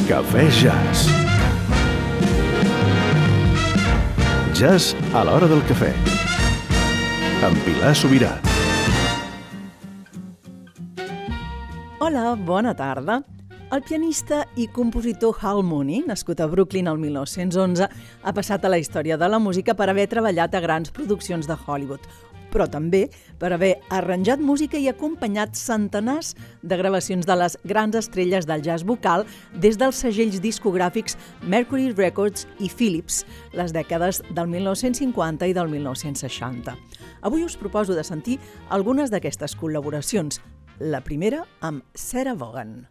Cafè Jazz. Jazz a l'hora del cafè. Amb Pilar Sobirà. Hola, bona tarda. El pianista i compositor Hal Mooney, nascut a Brooklyn el 1911, ha passat a la història de la música per haver treballat a grans produccions de Hollywood, però també per haver arranjat música i acompanyat centenars de gravacions de les grans estrelles del jazz vocal des dels segells discogràfics Mercury Records i Philips, les dècades del 1950 i del 1960. Avui us proposo de sentir algunes d'aquestes col·laboracions. La primera amb Sarah Vaughan.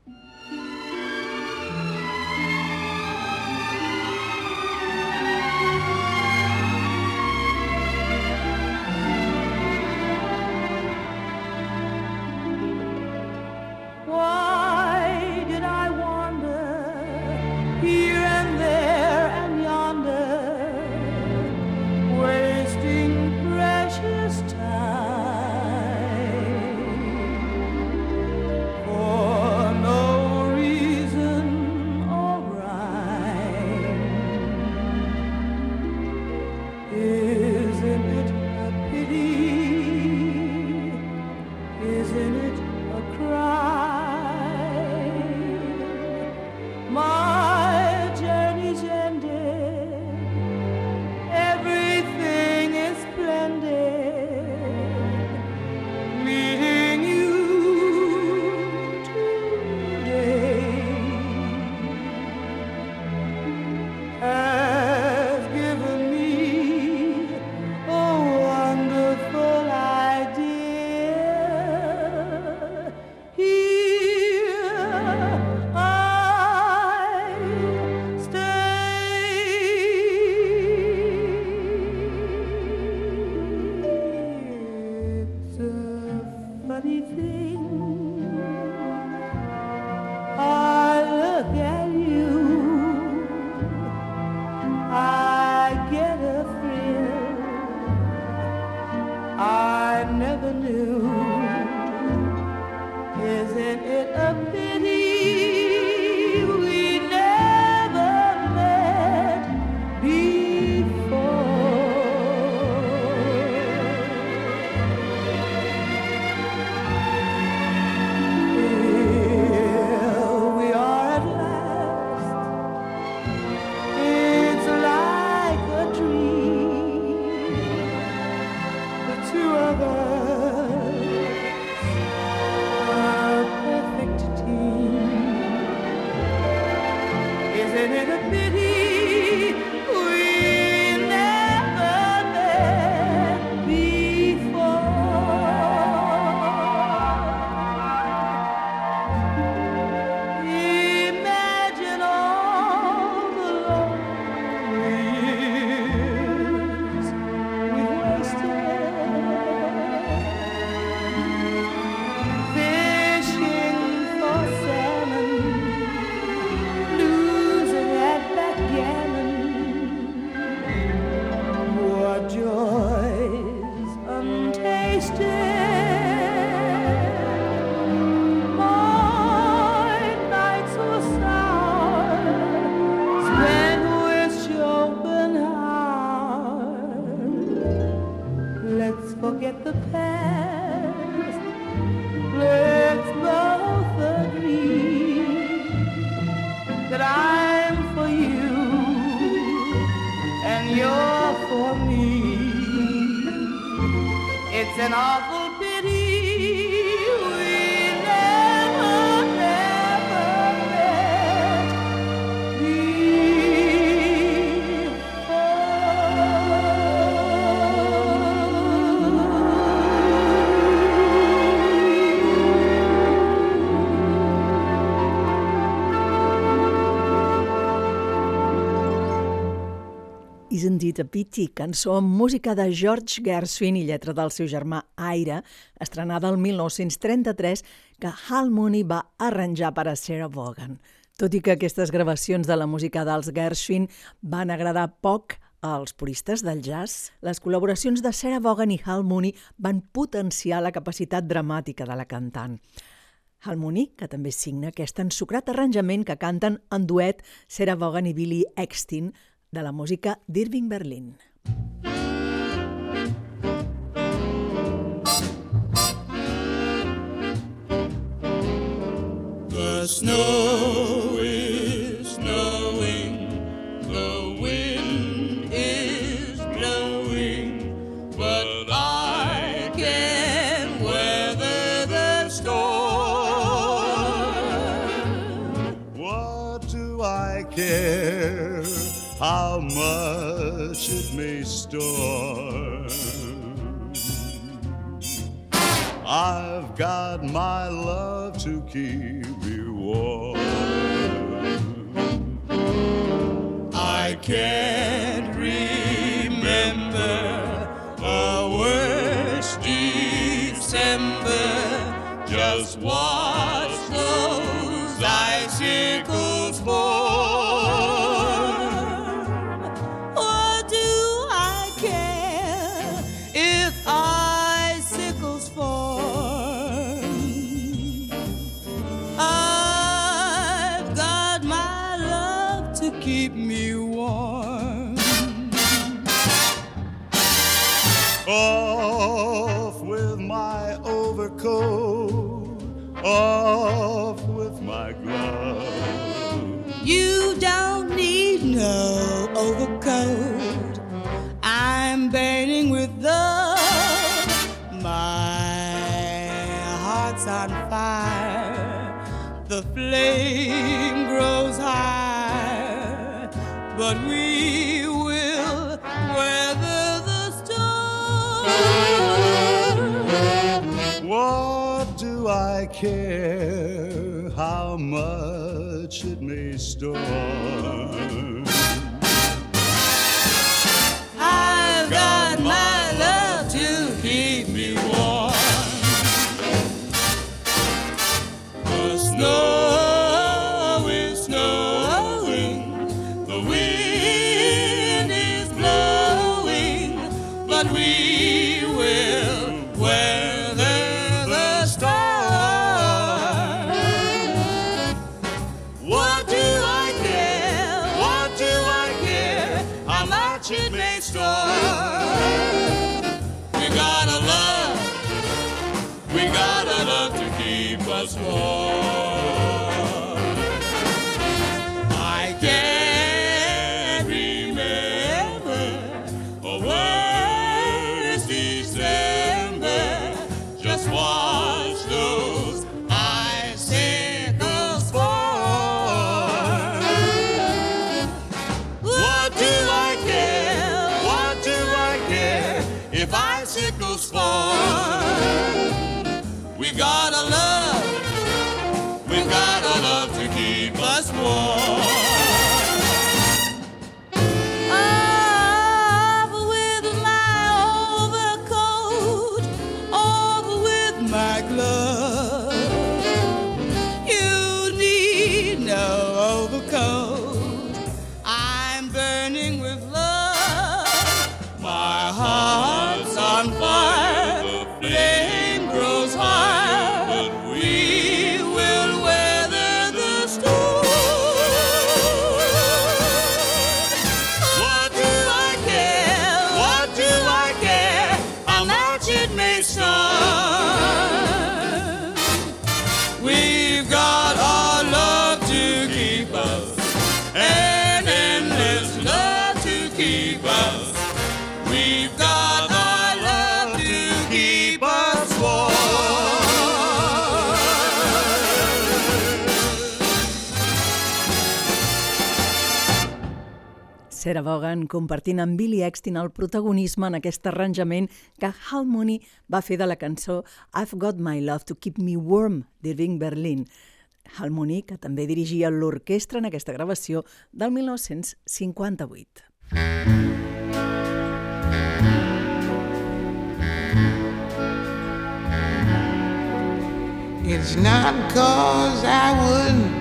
Isn't It a Pity, cançó amb música de George Gershwin i lletra del seu germà Ira, estrenada el 1933, que Hal Mooney va arranjar per a Sarah Vaughan. Tot i que aquestes gravacions de la música dels Gershwin van agradar poc als puristes del jazz, les col·laboracions de Sarah Vaughan i Hal Mooney van potenciar la capacitat dramàtica de la cantant. Harmony, que també signa aquest ensucrat arranjament que canten en duet Sarah Vaughan i Billy Eckstine de la música d'Irving Berlin. The snow is snowing, the wind is blowing, but I can weather the storm. What do I care how much it may storm? I've got my love to keep me warm. I can't remember a worse December. Just watch those icicles form. What do I care if icicles form? I've got my love to keep me warm. Off with my overcoat, off with my glove. You don't need no overcoat. I'm burning with love. My heart's on fire. The flame grows higher, but we will weather the storm. What do I care how much it may storm? I've got my love to keep me warm. The snow is snowing, the wind is blowing, but we will weather the storm. What do I care? What do I care? How much it may storm. We gotta love to keep us warm. I can't remember a worse December. Just watch those icicles form. What do I care? What do I care if icicles fall? We gotta love to keep us warm. Off with my overcoat, off with my glove. You need no overcoat. I'm burning with love. My heart's on fire. The flame grows high, but we will weather the storm. What do I care? What do I care? How much it may storm. We've got our love to keep us, an endless love to keep us. We've got our love to keep us warm. Sarah Vaughan compartint amb Billy Eckstine el protagonisme en aquest arranjament que Harmony va fer de la cançó I've Got My Love to Keep Me Warm d'Irving Berlin. Harmony, que també dirigia l'orquestra en aquesta gravació del 1958. It's not 'cause I wouldn't,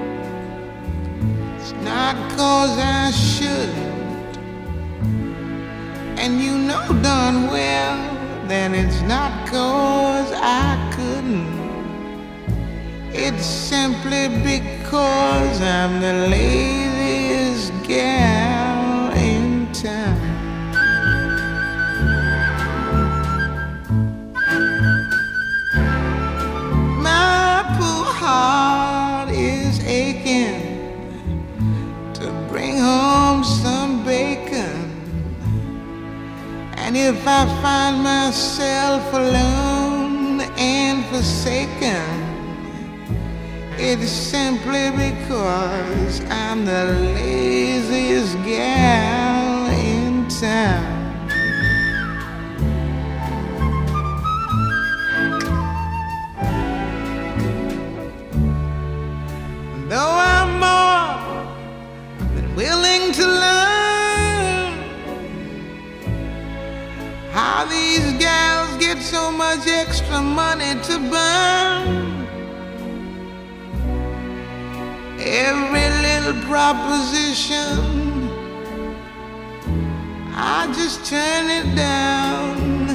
it's not 'cause I shouldn't, and you know darn well that it's not 'cause I couldn't. It's simply because I'm the laziest gal in town. My poor heart is aching to bring home some bacon. And if I find myself alone and forsaken, it's simply because I'm the laziest gal in town. Though I'm more than willing to learn how these gals get so much extra money to burn, every little proposition, I just turn it down,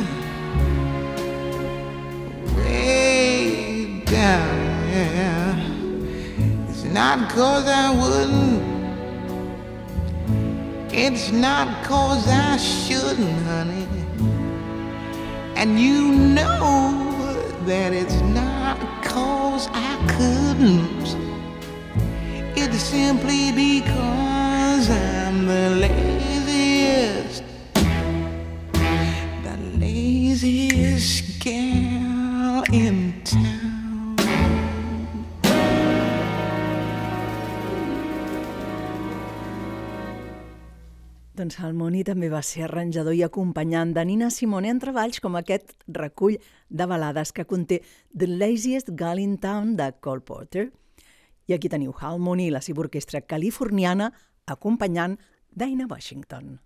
way down, yeah. It's not 'cause I wouldn't, it's not 'cause I shouldn't, honey. And you know that it's not 'cause I couldn't. It's simply because I'm the laziest gal in town. Doncs Harmony també va ser arranjador i acompanyant de Nina Simone en treballs com aquest recull de balades que conté The Laziest Gal in Town de Cole Porter. I aquí teniu Harmony i la seva orquestra californiana acompanyant Dinah Washington.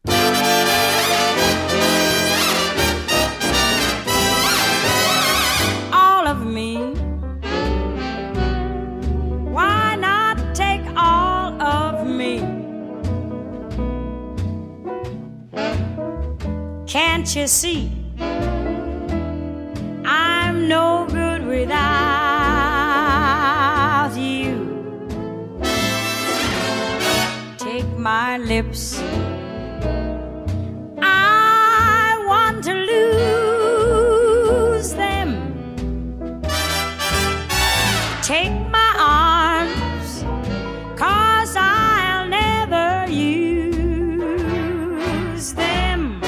All of me, why not take all of me? Can't you see I'm no good without you? Take my lips, I want to lose them. Take my arms, 'cause I'll never use them.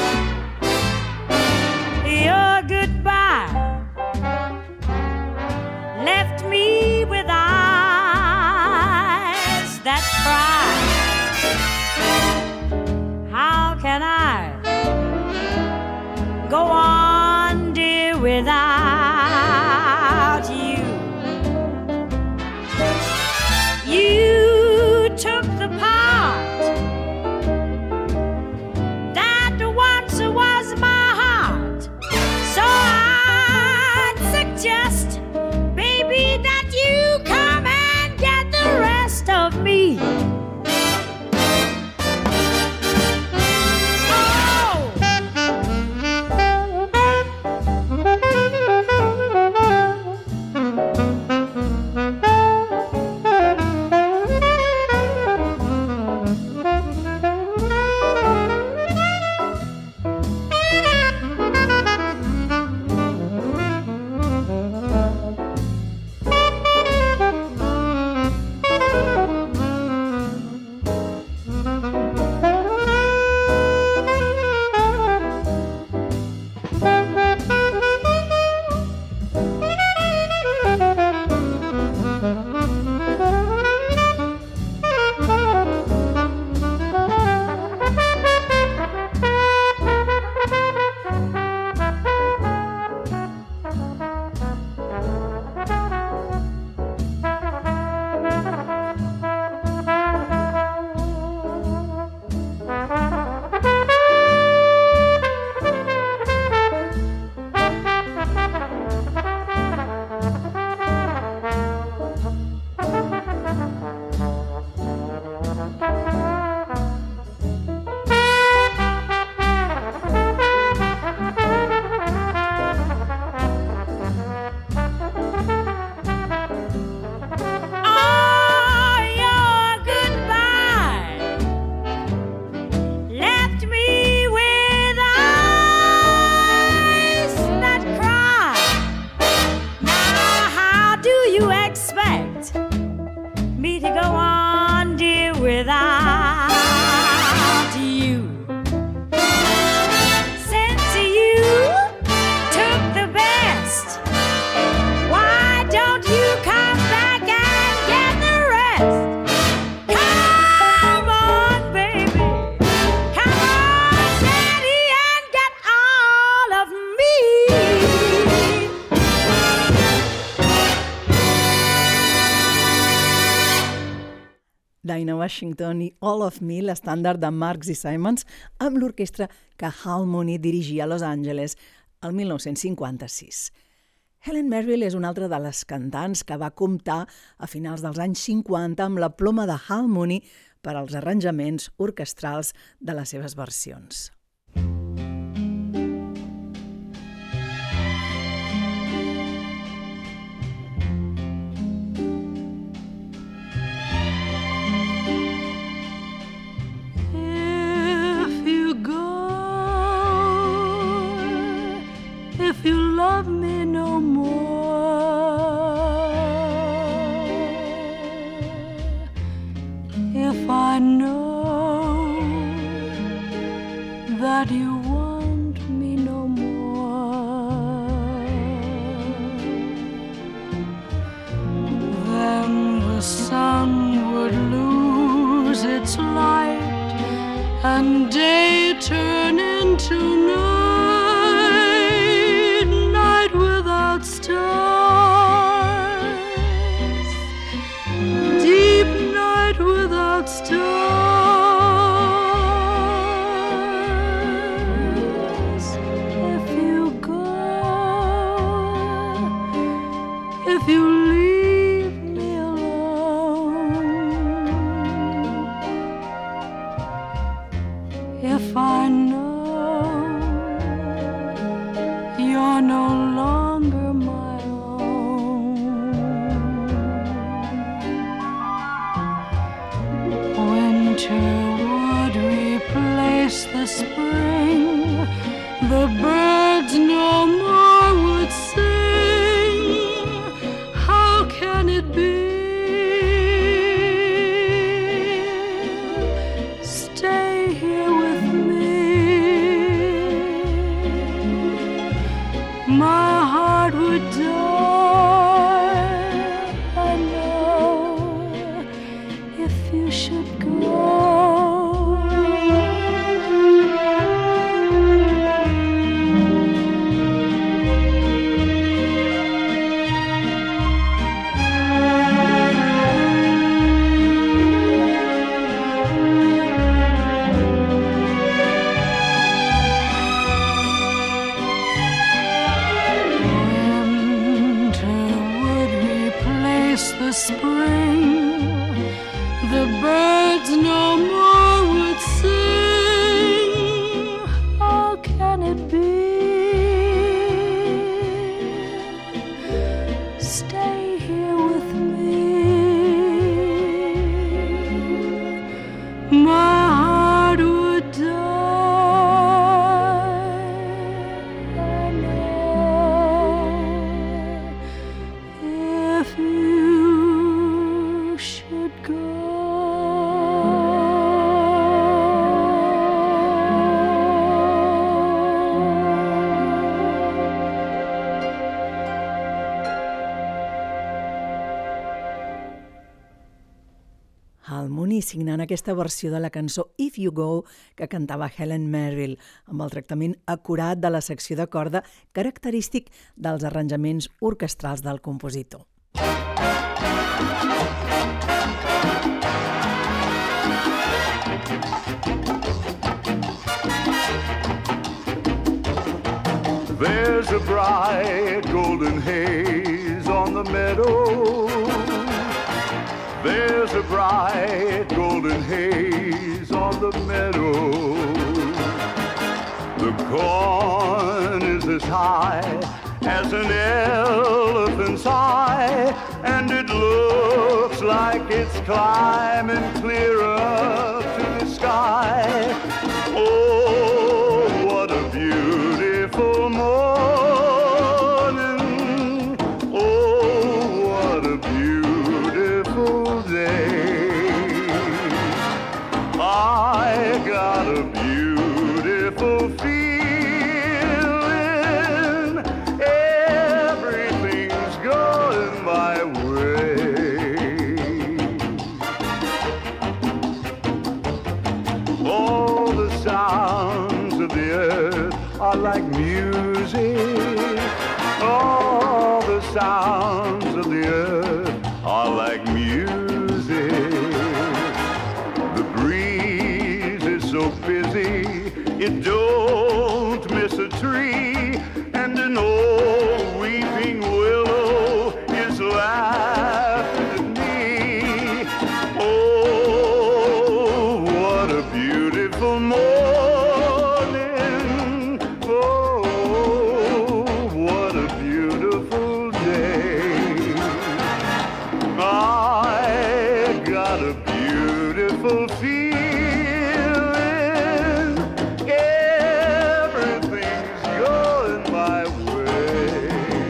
Your goodbye left me with eyes that cry. How can I go on, dear, without you? Dinah Washington i All of Me, l'estàndard de Marks i Simons, amb l'orquestra que Hal Mooney dirigia a Los Angeles el 1956. Helen Merrill és una altra de les cantants que va comptar a finals dels anys 50 amb la ploma de Hal Mooney per als arranjaments orquestrals de les seves versions. If you love me no more, if I know that you want me no more, then the sun would lose its light and day turn into night. Stars, deep night without stars. If you go, if you leave me alone, if I know you're no longer my own, winter would replace the spring, the birds no more would sing. How can it be? Stay here with me. My heart would die, I know, if you should go. The spring, the birds no more would sing. How can it be? Stay here with me. My heart would die, I know, if you should go. Hal Mooney signant aquesta versió de la cançó If You Go que cantava Helen Merrill, amb el tractament acurat de la secció de corda característic dels arranjaments orquestrals del compositor. There's a bright golden haze on the meadow. There's a bright golden haze on the meadow. The corn is as high as an elephant's eye, and it looks like it's climbing clear up to the sky. Oh, what a beautiful morning. Oh, what a beautiful day. I got a beautiful feeling. Everything's going my way. All the sounds of the earth are like music. All the sounds of the earth are like music. beautiful feeling. Everything's going my way.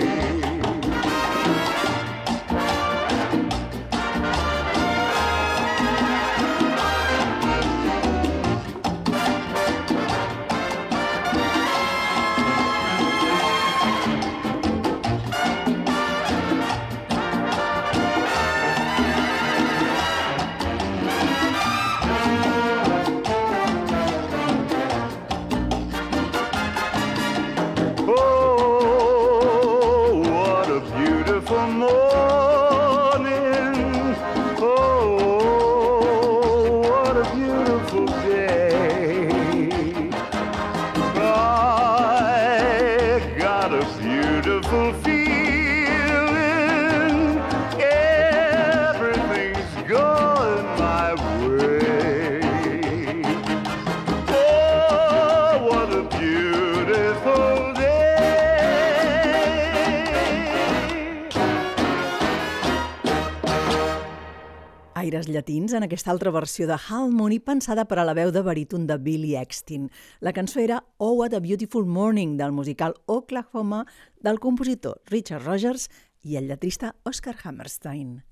Aires llatins en aquesta altra versió de Hal Mooney pensada per a la veu de baríton de Billy Eckstine. La cançó era Oh, What a Beautiful Morning del musical Oklahoma del compositor Richard Rogers i el lletrista Oscar Hammerstein.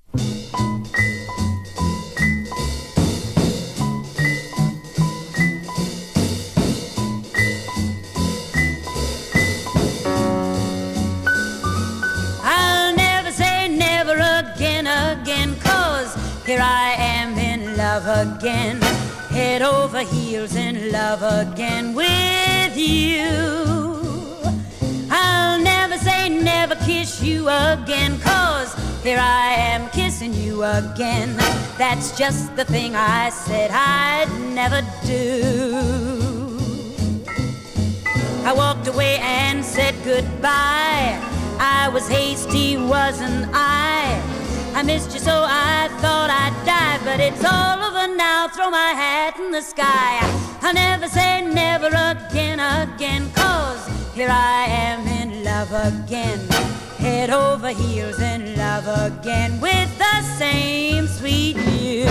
I'll never say never again, cause here I am in love again, head over heels in love again with you. I'll never say never kiss you again, cause here I am kissing you again. That's just the thing I said I'd never do. I walked away and said goodbye. I was hasty, wasn't I? I missed you so I thought I'd die, but it's all over now, throw my hat in the sky. I'll never say never again, cause here I am in love again, head over heels in love again with the same sweet you.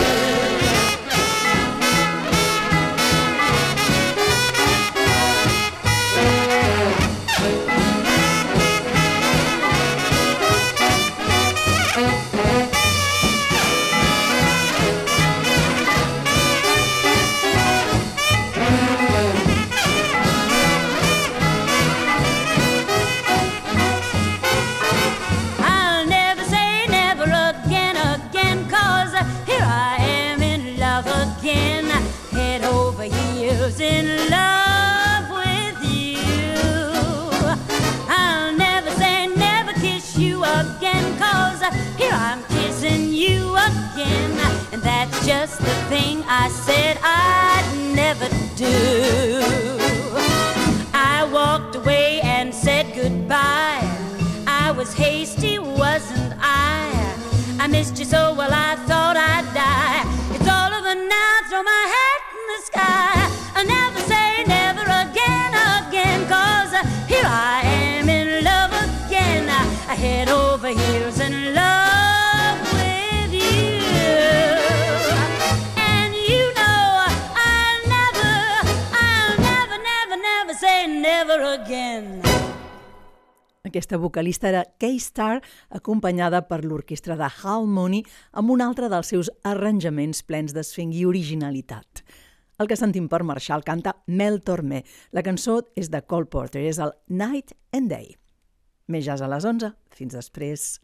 In love with you. I'll never say never kiss you again, cause here I'm kissing you again, and that's just the thing I said I'd never do. I walked away and said goodbye. I was hasty, wasn't I? I missed you so well I thought I'd die. It's all over now, throw my hat in the sky. I'll never say never again, cause here I am in love again, head over heels in love with you. And you know I'll never say never again. Aquesta vocalista era Kay Starr, acompanyada per l'orquestra de Hal Mooney amb un altre dels seus arranjaments plens d'esfenc i originalitat. El que sentim per marxar el canta Mel Tormé. La cançó és de Cole Porter, és el Night and Day. Més jazz a les 11. Fins després.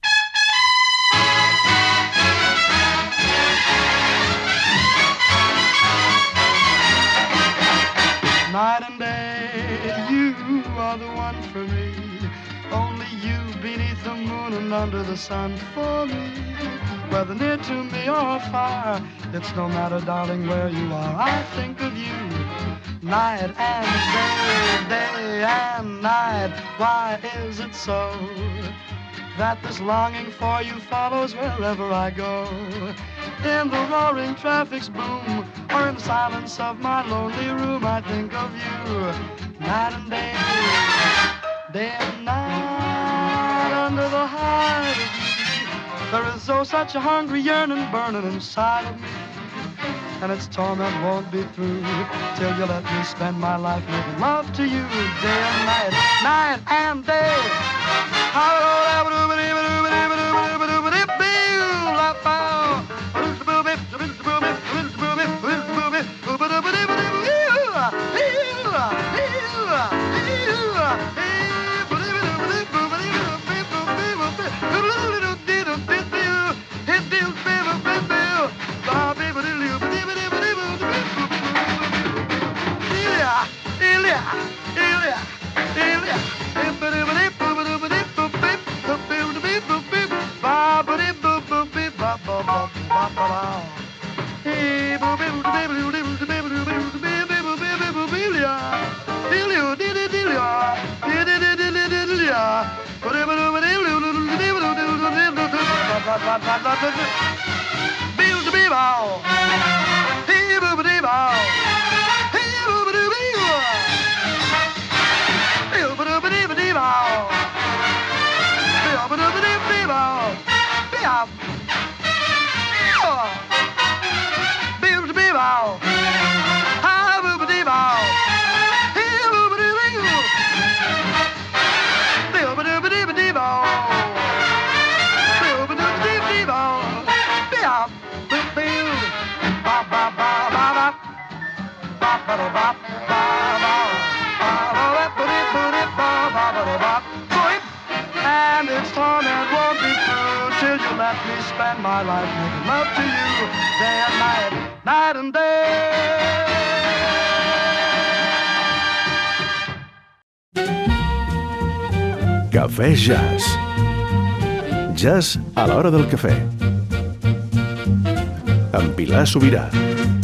Night and day, you are the one for me. Only you beneath the moon and under the sun for me. Whether near to me or far, it's no matter, darling, where you are. I think of you night and day, day and night. Why is it so that this longing for you follows wherever I go? In the roaring traffic's boom, or in the silence of my lonely room, I think of you night and day, day and night. Under the heart of me, there is such a hungry yearning burning inside of me. and its torment won't be through till you let me spend my life making love to you day and night, night and day. And its torment won't be through till you let me spend my life making love to you day and night, night and day. Cafè Jazz. Jazz a l'hora del cafè. Amb Pilar Sobirà.